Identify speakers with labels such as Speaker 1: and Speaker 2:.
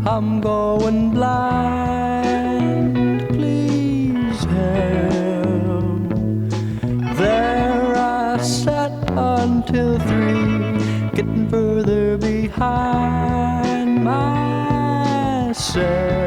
Speaker 1: I'm going blind, please help. There I sat until 3, getting further behind myself.